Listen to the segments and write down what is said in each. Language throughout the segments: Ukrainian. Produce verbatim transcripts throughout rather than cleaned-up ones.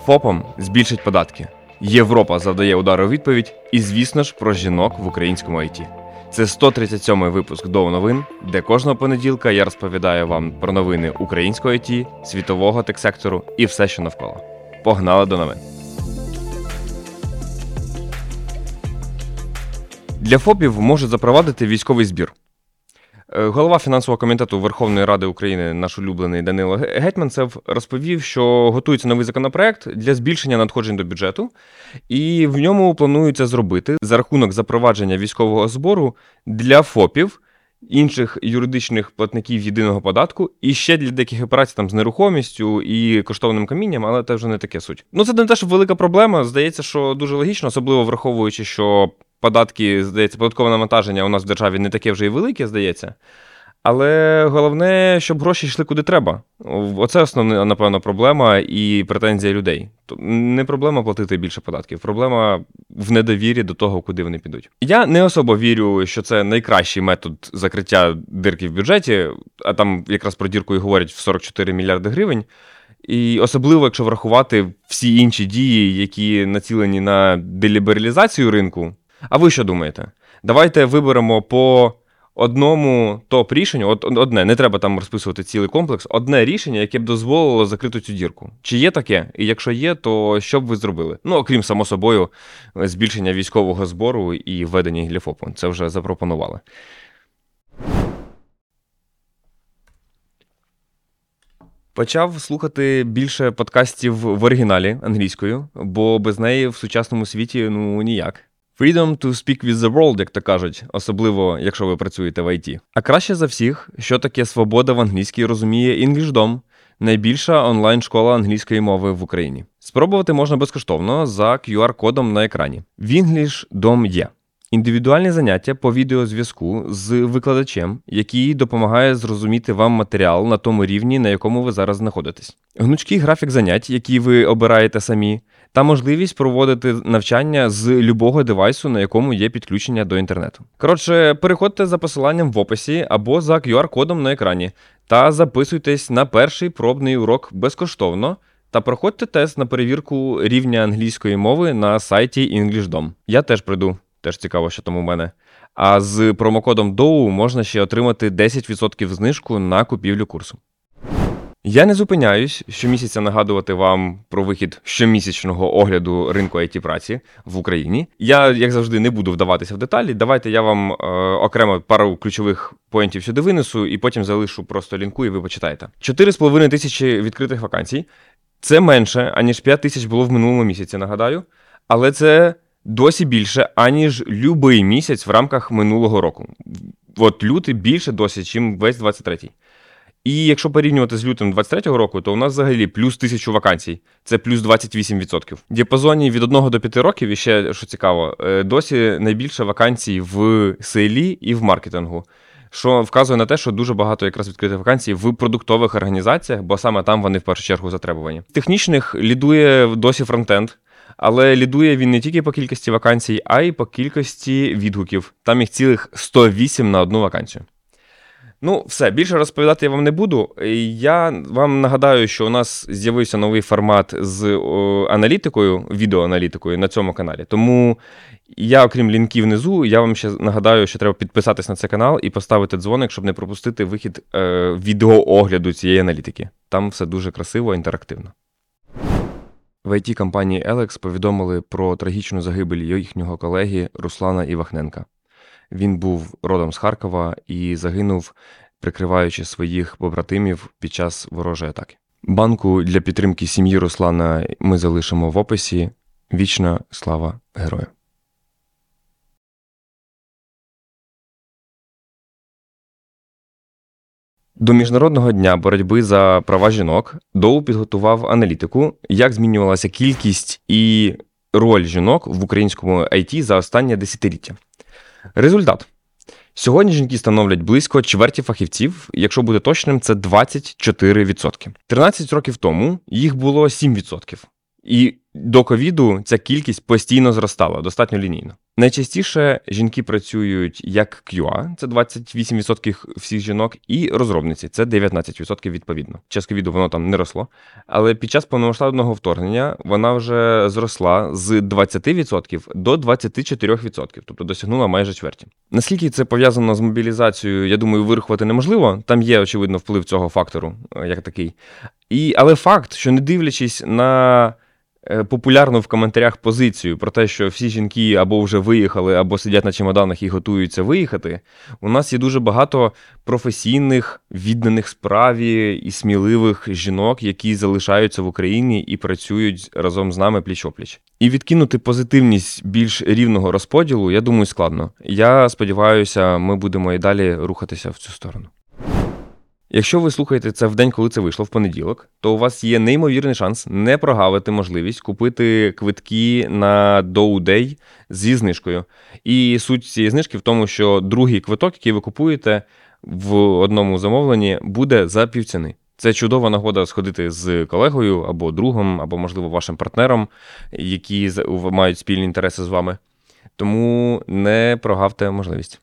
ФОПам збільшить податки. Європа завдає удару у відповідь і, звісно ж, про жінок в українському ай ті. Це сто тридцять сьомий випуск Доу новин, де кожного понеділка я розповідаю вам про новини українського ай ті, світового тек-сектору і все, що навколо. Погнали до новин! Для ФОПів можуть запровадити військовий збір. Голова фінансового комітету Верховної Ради України, наш улюблений Данило Гетманцев, розповів, що готується новий законопроект для збільшення надходжень до бюджету, і в ньому планується зробити за рахунок запровадження військового збору для ФОПів, інших юридичних платників єдиного податку, і ще для деяких операцій там з нерухомістю і коштовним камінням, але це вже не таке суть. Ну, це не те, що велика проблема, здається, що дуже логічно, особливо враховуючи, що податки, здається, податкове навантаження у нас в державі не таке вже і велике, здається. Але головне, щоб гроші йшли куди треба. Оце основна, напевно, проблема і претензія людей. Не проблема платити більше податків, проблема в недовірі до того, куди вони підуть. Я не особо вірю, що це найкращий метод закриття дирки в бюджеті, а там якраз про дірку і говорять в сорок чотири мільярди гривень. І особливо, якщо врахувати всі інші дії, які націлені на делібералізацію ринку. А ви що думаєте? Давайте виберемо по одному топ-рішенню, от одне, не треба там розписувати цілий комплекс, одне рішення, яке б дозволило закрити цю дірку. Чи є таке? І якщо є, то що б ви зробили? Ну, окрім, само собою, збільшення військового збору і введення для ФОПу. Це вже запропонували. Почав слухати більше подкастів в оригіналі англійською, бо без неї в сучасному світі, ну, ніяк. Freedom to speak with the world, як то кажуть, особливо, якщо ви працюєте в ай ті. А краще за всіх, що таке свобода в англійській, розуміє EnglishDom, найбільша онлайн-школа англійської мови в Україні. Спробувати можна безкоштовно за кью ар-кодом на екрані. В EnglishDom є індивідуальні заняття по відеозв'язку з викладачем, який допомагає зрозуміти вам матеріал на тому рівні, на якому ви зараз знаходитесь. Гнучкий графік занять, які ви обираєте самі, та можливість проводити навчання з любого девайсу, на якому є підключення до інтернету. Коротше, переходьте за посиланням в описі або за кью ар-кодом на екрані та записуйтесь на перший пробний урок безкоштовно та проходьте тест на перевірку рівня англійської мови на сайті EnglishDom. Я теж прийду, теж цікаво, що там у мене. А з промокодом доу можна ще отримати десять відсотків знижку на купівлю курсу. Я не зупиняюсь щомісяця нагадувати вам про вихід щомісячного огляду ринку ай ті-праці в Україні. Я, як завжди, не буду вдаватися в деталі. Давайте я вам е, окремо пару ключових поінтів сюди винесу і потім залишу просто лінку і ви почитаєте. чотири з половиною тисячі відкритих вакансій. Це менше, аніж п'ять тисяч було в минулому місяці, нагадаю. Але це досі більше, аніж любий місяць в рамках минулого року. От лютий більше досі, чим весь двадцять третій. І якщо порівнювати з лютим двадцять третього року, то у нас взагалі плюс тисячу вакансій. Це плюс двадцять вісім відсотків. В діапазоні від одного до п'яти років, і ще, що цікаво, досі найбільше вакансій в селі і в маркетингу. Що вказує на те, що дуже багато якраз відкритих вакансій в продуктових організаціях, бо саме там вони в першу чергу затребувані. Технічних лідує досі фронтенд, але лідує він не тільки по кількості вакансій, а й по кількості відгуків. Там їх цілих сто вісім на одну вакансію. Ну, все, більше розповідати я вам не буду. Я вам нагадаю, що у нас з'явився новий формат з о, аналітикою, відеоаналітикою на цьому каналі. Тому я, окрім лінків внизу, я вам ще нагадаю, що треба підписатись на цей канал і поставити дзвоник, щоб не пропустити вихід е, відеоогляду цієї аналітики. Там все дуже красиво, інтерактивно. В ай ті-компанії Елекс повідомили про трагічну загибель їхнього колеги Руслана Івахненка. Він був родом з Харкова і загинув, прикриваючи своїх побратимів під час ворожої атаки. Банку для підтримки сім'ї Руслана ми залишимо в описі. Вічна слава герою! До Міжнародного дня боротьби за права жінок Доу підготував аналітику, як змінювалася кількість і роль жінок в українському ай ті за останнє десятиліття. Результат. Сьогодні жінки становлять близько чверті фахівців, якщо бути точним, це двадцять чотири відсотки. тринадцять років тому їх було сім відсотків. І до ковіду ця кількість постійно зростала, достатньо лінійно. Найчастіше жінки працюють як кью ей, це двадцять вісім відсотків всіх жінок, і розробниці, це дев'ятнадцять відсотків відповідно. Час ковіду воно там не росло, але під час повномасштабного вторгнення вона вже зросла з двадцять відсотків до двадцять чотири відсотки, тобто досягнула майже чверті. Наскільки це пов'язано з мобілізацією, я думаю, вирахувати неможливо, там є, очевидно, вплив цього фактору, як такий. І, але факт, що не дивлячись на популярну в коментарях позицію про те, що всі жінки або вже виїхали, або сидять на чемоданах і готуються виїхати, у нас є дуже багато професійних, відданих справі і сміливих жінок, які залишаються в Україні і працюють разом з нами пліч-опліч. І відкинути позитивність більш рівного розподілу, я думаю, складно. Я сподіваюся, ми будемо і далі рухатися в цю сторону. Якщо ви слухаєте це в день, коли це вийшло, в понеділок, то у вас є неймовірний шанс не прогавити можливість купити квитки на Dow Day зі знижкою. І суть цієї знижки в тому, що другий квиток, який ви купуєте в одному замовленні, буде за півціни. Це чудова нагода сходити з колегою або другом, або, можливо, вашим партнером, які мають спільні інтереси з вами. Тому не прогавте можливість.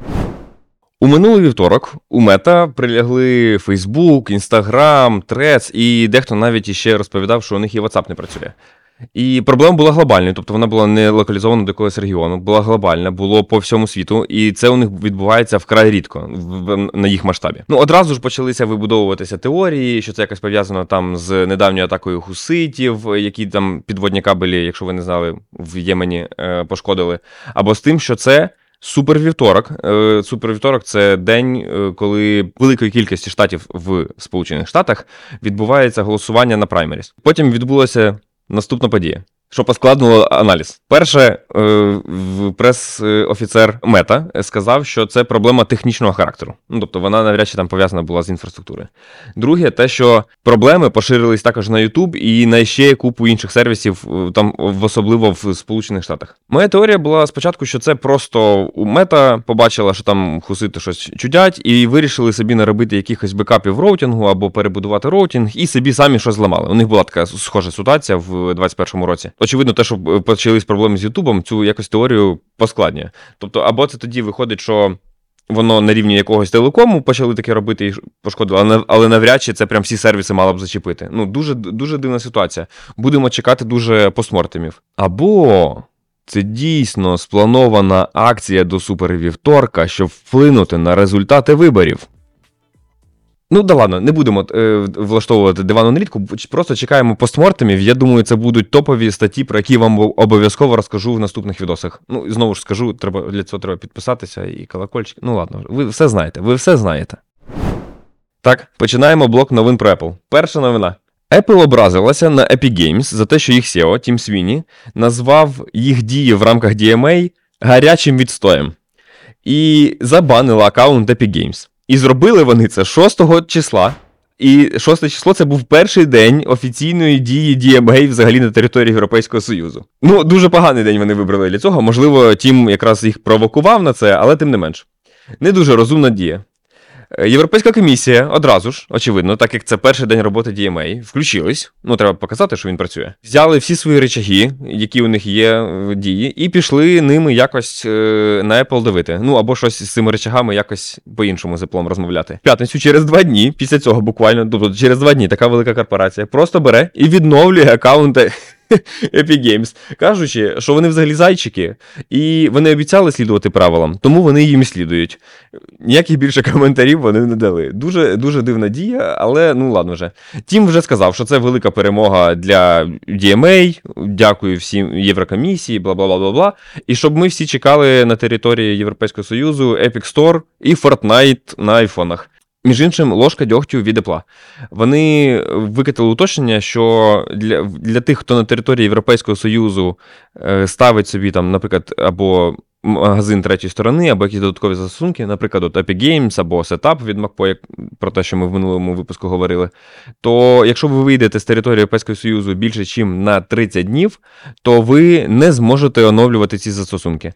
У минулий вівторок у Мета прилягли Facebook, Instagram, Threads, і дехто навіть іще розповідав, що у них і WhatsApp не працює. І проблема була глобальною, тобто вона була не локалізована до якогось регіону, була глобальна, було по всьому світу, і це у них відбувається вкрай рідко в, на їх масштабі. Ну, одразу ж почалися вибудовуватися теорії, що це якось пов'язано там з недавньою атакою хуситів, які там підводні кабелі, якщо ви не знали, в Ємені е, пошкодили, або з тим, що це супервівторок. Супервівторок – це день, коли великої кількості штатів в Сполучених Штатах відбувається голосування на праймеріс. Потім відбулася наступна подія, що поскладнило аналіз. Перше, прес-офіцер Мета сказав, що це проблема технічного характеру. Ну, тобто вона навряд чи там пов'язана була з інфраструктурою. Друге, те, що проблеми поширились також на YouTube і на ще купу інших сервісів, там особливо в Сполучених Штатах. Моя теорія була спочатку, що це просто Мета побачила, що там хусити щось чудять, і вирішили собі наробити якихось бекапів роутингу або перебудувати роутинг, і собі самі щось зламали. У них була така схожа ситуація в двадцять першому році. Очевидно, те, що почались проблеми з Ютубом, цю якось теорію поскладнює. Тобто, або це тоді виходить, що воно на рівні якогось телекому почали таке робити і пошкодили, але навряд чи це прям всі сервіси мало б зачепити. Ну, дуже, дуже дивна ситуація. Будемо чекати дуже постмортемів. Або це дійсно спланована акція до супервівторка, щоб вплинути на результати виборів. Ну, да ладно, не будемо е, влаштовувати диванну налітку, просто чекаємо постмортемів. Я думаю, це будуть топові статті, про які вам обов'язково розкажу в наступних відосах. Ну, і знову ж скажу, треба, для цього треба підписатися і колокольчик. Ну, ладно, ви все знаєте, ви все знаєте. Так, починаємо блок новин про Apple. Перша новина. Apple образилася на Epic Games за те, що їх сі і о, Тім Свіні, назвав їх дії в рамках ді ем ей гарячим відстоєм. І забанила аккаунт Epic Games. І зробили вони це шостого числа. І шосте число – це був перший день офіційної дії ді ем ей взагалі на території Європейського Союзу. Ну, дуже поганий день вони вибрали для цього. Можливо, Тім якраз їх провокував на це, але тим не менш. Не дуже розумна дія. Європейська комісія одразу ж, очевидно, так як це перший день роботи ді ем ей, включились, ну треба показати, що він працює, взяли всі свої речаги, які у них є в дії, і пішли ними якось е, на Apple давити. Ну або щось з цими речагами якось по-іншому з Apple розмовляти. В п'ятницю через два дні, після цього буквально, тобто через два дні така велика корпорація просто бере і відновлює аккаунти Epic Games, кажучи, що вони взагалі зайчики, і вони обіцяли слідувати правилам, тому вони їм слідують. Ніяких більше коментарів вони не дали. Дуже, дуже дивна дія, але ну ладно вже. Тім вже сказав, що це велика перемога для ді ем ей, дякую всім Єврокомісії, бла-бла-бла-бла-бла, і щоб ми всі чекали на території Європейського Союзу Epic Store і Fortnite на айфонах. Між іншим, ложка дьогтю від Apple. Вони викатили уточнення, що для, для тих, хто на території Європейського Союзу е, ставить собі, там, наприклад, або магазин третьої сторони, або якісь додаткові застосунки, наприклад, от Epic Games, або Setup від MacPo, як про те, що ми в минулому випуску говорили, то якщо ви вийдете з території Європейського Союзу більше, ніж на тридцять днів, то ви не зможете оновлювати ці застосунки.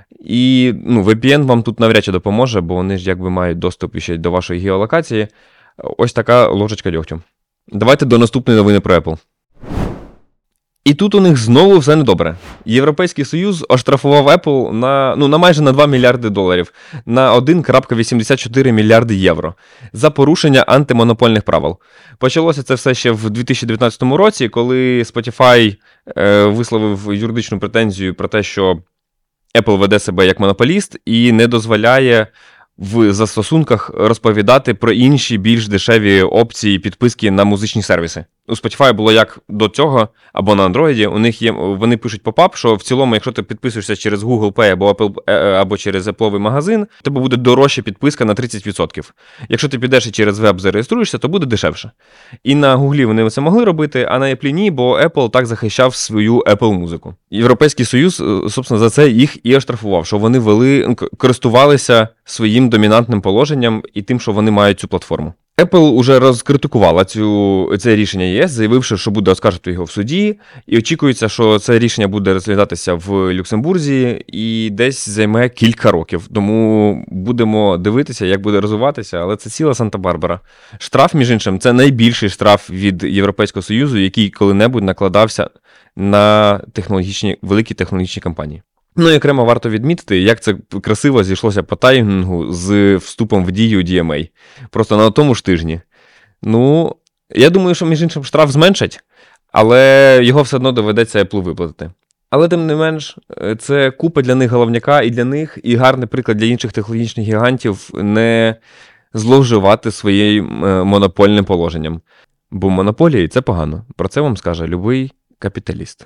І ну, ві пі ен вам тут навряд чи допоможе, бо вони ж якби мають доступ ще до вашої геолокації. Ось така ложечка дьогтю. Давайте до наступної новини про Apple. І тут у них знову все недобре. Європейський Союз оштрафував Apple на, ну, на майже на два мільярди доларів, на один цілих вісімдесят чотири мільярди євро за порушення антимонопольних правил. Почалося це все ще в дві тисячі дев'ятнадцятому році, коли Spotify е, висловив юридичну претензію про те, що Apple веде себе як монополіст і не дозволяє в застосунках розповідати про інші більш дешеві опції підписки на музичні сервіси. У Spotify було як до цього, або на Android, у них є, вони пишуть поп-ап, що в цілому, якщо ти підписуєшся через Google Play або, Apple, або через Apple'овий магазин, у тебе буде дорожча підписка на тридцять відсотків. Якщо ти підеш і через веб зареєструєшся, то буде дешевше. І на Google вони це могли робити, а на Apple ні, бо Apple так захищав свою Apple музику. Європейський Союз, собственно, за це їх і оштрафував, що вони вели, користувалися своїм домінантним положенням і тим, що вони мають цю платформу. Apple уже розкритикувала цю, це рішення ЄС, заявивши, що буде оскаржувати його в суді, і очікується, що це рішення буде розглядатися в Люксембурзі і десь займе кілька років. Тому будемо дивитися, як буде розвиватися, але це ціла Санта-Барбара. Штраф, між іншим, це найбільший штраф від Європейського Союзу, який коли-небудь накладався на технологічні, великі технологічні компанії. Ну і окремо варто відмітити, як це красиво зійшлося по таймінгу з вступом в дію ді ем ей. Просто на тому ж тижні. Ну, я думаю, що, між іншим, штраф зменшать, але його все одно доведеться Apple виплатити. Але, тим не менш, це купа для них головняка і для них, і гарний приклад для інших технологічних гігантів не зловживати своїм монопольним положенням. Бо монополії – це погано. Про це вам скаже любий капіталіст.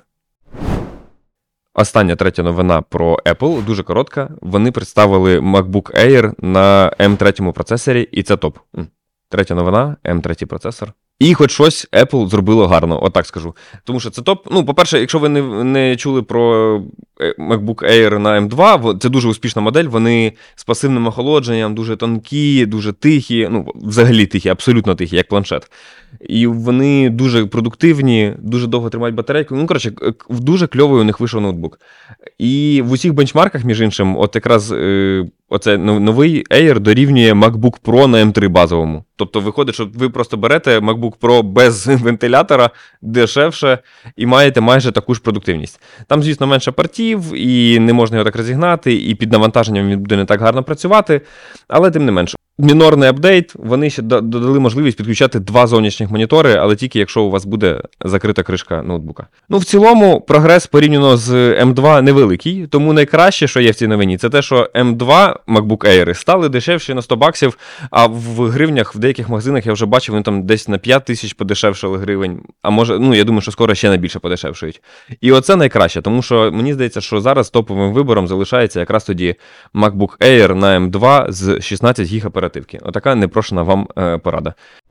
Остання третя новина про Apple, дуже коротка. Вони представили MacBook Air на ем три процесорі, і це топ. Третя новина, ем три процесор. І хоч щось Apple зробило гарно, отак скажу. Тому що це топ. Ну, по-перше, якщо ви не, не чули про MacBook Air на ем два, це дуже успішна модель, вони з пасивним охолодженням, дуже тонкі, дуже тихі, ну, взагалі тихі, абсолютно тихі, як планшет. І вони дуже продуктивні, дуже довго тримають батарейку. Ну, коротше, дуже кльовий у них вийшов ноутбук. І в усіх бенчмарках, між іншим, от якраз е, оце новий Air дорівнює MacBook Pro на ем три базовому. Тобто виходить, що ви просто берете MacBook Pro без вентилятора, дешевше, і маєте майже таку ж продуктивність. Там, звісно, менше портів, і не можна його так розігнати, і під навантаженням він буде не так гарно працювати, але тим не менше. Мінорний апдейт, вони ще додали можливість підключати два зовнішніх монітори, але тільки якщо у вас буде закрита кришка ноутбука. Ну, в цілому, прогрес порівняно з ем два невеликий, тому найкраще, що є в цій новині, це те, що ем два MacBook Air стали дешевші на сто баксів, а в гривнях в деяких магазинах я вже бачив, вони там десь на п'ять тисяч подешевшили гривень, а може, ну, я думаю, що скоро ще найбільше подешевшують. І оце найкраще, тому що мені здається, що зараз топовим вибором залишається якраз тоді MacBook Air на ем два з шістнадцять гіг оперативки. Отака непрошена вам е, порада.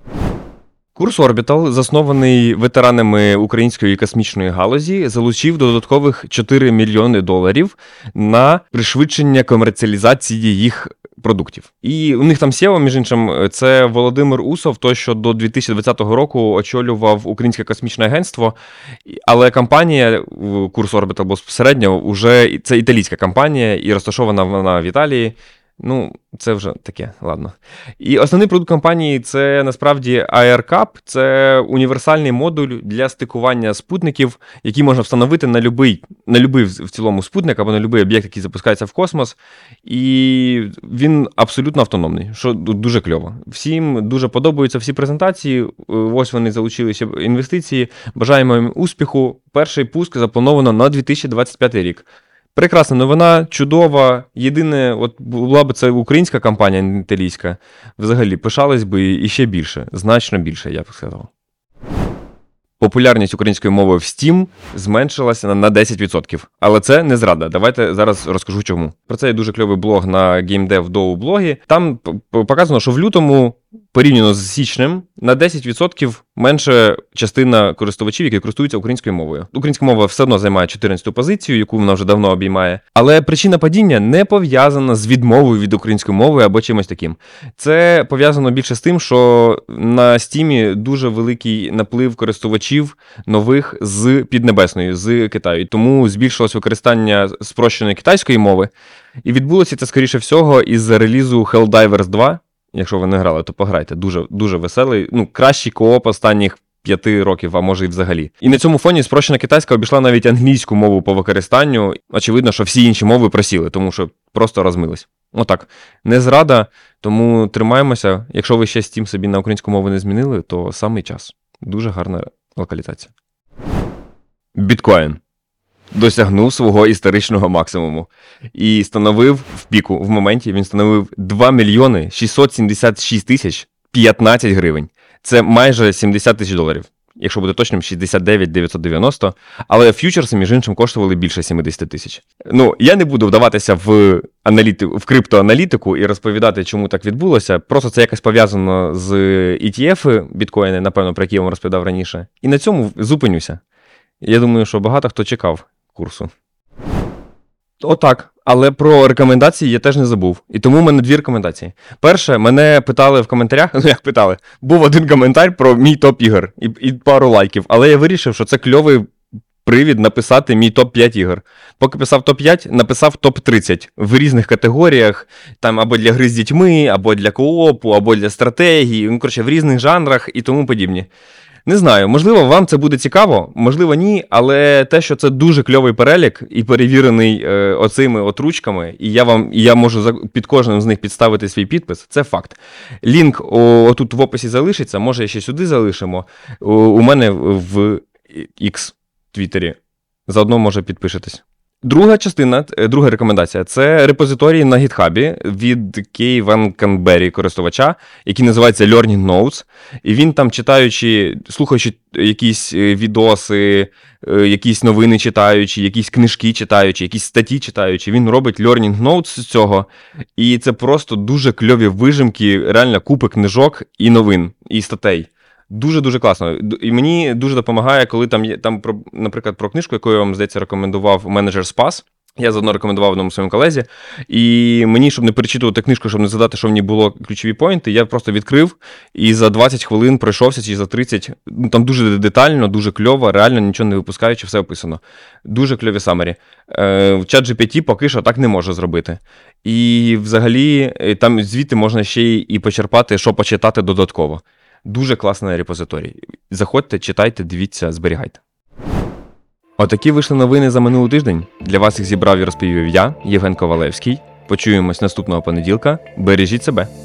Курс Orbital, заснований ветеранами української космічної галузі, залучив додаткових чотири мільйони доларів на пришвидшення комерціалізації їх продуктів. І у них там сі і о, між іншим, це Володимир Усов, той, що до дві тисячі двадцятого року очолював Українське космічне агентство, але компанія, Курс Orbital безпосередньо, уже це італійська компанія і розташована вона в Італії. Ну, це вже таке, ладно. І основний продукт компанії – це, насправді, AirCap. Це універсальний модуль для стикування спутників, який можна встановити на любий, на любий в цілому спутник або на будь-який об'єкт, який запускається в космос. І він абсолютно автономний, що дуже кльово. Всім дуже подобаються всі презентації. Ось вони залучили ще інвестиції. Бажаємо їм успіху. Перший пуск заплановано на дві тисячі двадцять п'ятий рік. Прекрасна новина, чудова. Єдине, от була б це українська компанія, не італійська, взагалі пишались би і ще більше, значно більше, я б сказав. Популярність української мови в Steam зменшилася на десять відсотків. Але це не зрада. Давайте зараз розкажу чому. Про це є дуже кльовий блог на GameDev.do блогі. Там показано, що в лютому, порівняно з січнем, на десять відсотків менше частина користувачів, які користуються українською мовою. Українська мова все одно займає чотирнадцяту позицію, яку вона вже давно обіймає. Але причина падіння не пов'язана з відмовою від української мови або чимось таким. Це пов'язано більше з тим, що на Стімі дуже великий наплив користувачів нових з Піднебесної, з Китаю. Тому збільшилось використання спрощеної китайської мови. І відбулося це, скоріше всього, із-за релізу Helldivers два. Якщо ви не грали, то пограйте. Дуже, дуже веселий. Ну, кращий кооп останніх п'яти років, а може і взагалі. І на цьому фоні спрощена китайська обійшла навіть англійську мову по використанню. Очевидно, що всі інші мови просіли, тому що просто розмились. Отак. Не зрада, тому тримаємося. Якщо ви ще Steam собі на українську мову не змінили, то самий час. Дуже гарна локалізація. Біткоін досягнув свого історичного максимуму і становив в піку, в моменті він становив два мільйони шістсот сімдесят шість тисяч п'ятнадцять гривень. Це майже сімдесят тисяч доларів. Якщо буде точним, шістдесят дев'ять тисяч дев'ятсот дев'яносто, але ф'ючерси, між іншим, коштували більше сімдесят тисяч. Ну, я не буду вдаватися в, аналіти... в криптоаналітику і розповідати, чому так відбулося. Просто це якось пов'язано з і ті еф біткоїни, напевно, про які я вам розповідав раніше. І на цьому зупинюся. Я думаю, що багато хто чекав курсу. Отак. Але про рекомендації я теж не забув. І тому в мене дві рекомендації. Перше, мене питали в коментарях, ну як питали, був один коментар про мій топ ігор і, і пару лайків, але я вирішив, що це кльовий привід написати мій топ п'ять ігор. Поки писав топ п'ять, написав топ тридцять в різних категоріях, там або для гри з дітьми, або для коопу, або для стратегії, ну, коротше, в різних жанрах і тому подібні. Не знаю, можливо, вам це буде цікаво, можливо, ні, але те, що це дуже кльовий перелік і перевірений е, оцими отручками, і я вам, і я можу за, під кожним з них підставити свій підпис, це факт. Лінк о, отут в описі залишиться, може ще сюди залишимо. У, у мене в X Твіттері. Заодно, може, підпишетесь. Друга частина, друга рекомендація – це репозиторій на гітхабі від Кей Ван Канбері, користувача, який називається Learning Notes. І він там, читаючи, слухаючи якісь відоси, якісь новини читаючи, якісь книжки читаючи, якісь статті читаючи, він робить Learning Notes з цього. І це просто дуже кльові вижимки, реально купи книжок і новин, і статей. Дуже-дуже класно. І мені дуже допомагає, коли там є, там, про, наприклад, про книжку, яку я вам, здається, рекомендував «Менеджер Спас». Я заодно рекомендував одному своєму колезі. І мені, щоб не перечитувати книжку, щоб не згадати, що в ній було ключові поінти, я просто відкрив і за двадцять хвилин пройшовся, чи за тридцять. Ну, там дуже детально, дуже кльово, реально нічого не випускаючи, все описано. Дуже кльові самері. Е, чат джі пі ті поки що так не може зробити. І взагалі там звідти можна ще і почерпати, що почитати додатково. Дуже класний репозиторій. Заходьте, читайте, дивіться, зберігайте. Отакі вийшли новини за минулий тиждень. Для вас їх зібрав і розповів я, Євген Ковалевський. Почуємось наступного понеділка. Бережіть себе.